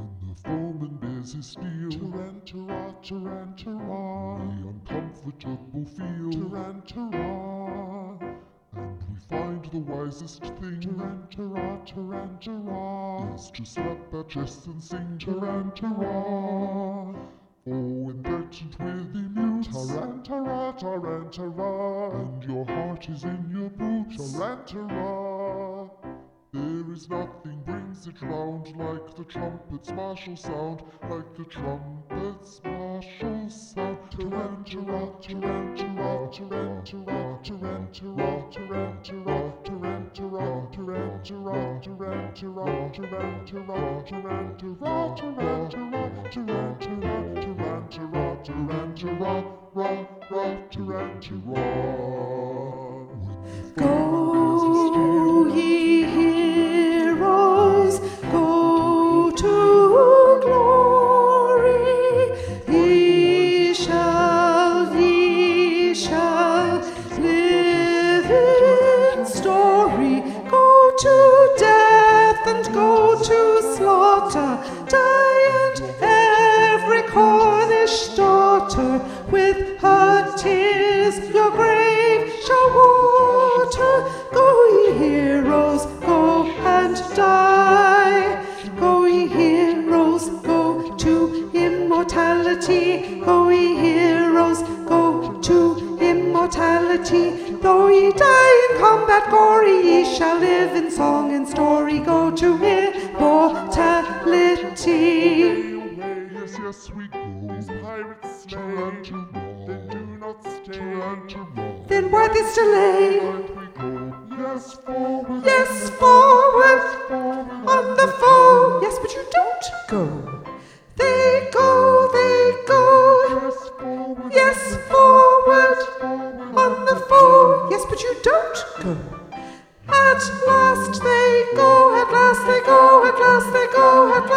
When the foeman bears his steel, Tarantara, Tarantara, the uncomfortable feel, Tarantara, and we find the wisest thing, Tarantara, Tarantara, is to slap our chests and sing, Tarantara. Oh, impertinent with mutes, Tarantara, Tarantara, and your heart is in your boots, Tarantara. There is nothing brings it round like the trumpet's martial sound, like the trumpet's martial sound. Tarantara, Tarantara, Tarantara, Tarantara, Tarantara, Tarantara, Tarantara, Tarantara, Tarantara, Tarantara, Tarantara, Tarantara, Go, ye heroes, go to glory. Ye shall live in story. Go to death and go to slaughter. Die and every Cornish daughter with her tears your grave shall water. Go, ye heroes, go and die. Go, ye heroes, go to immortality. Go, ye heroes, go to immortality. Though ye die in combat gory, ye shall live in song and story. Go to immortality. Yes, yes, we go. These pirates slay, then do not stay. Then why this delay? We go. Yes, forward. Yes, forward on the foe. Yes, but you don't go. They go, they go. Yes, forward. Yes, forward on the foe. Yes, but you don't go. At last they go, at last they go, at last they go, at last.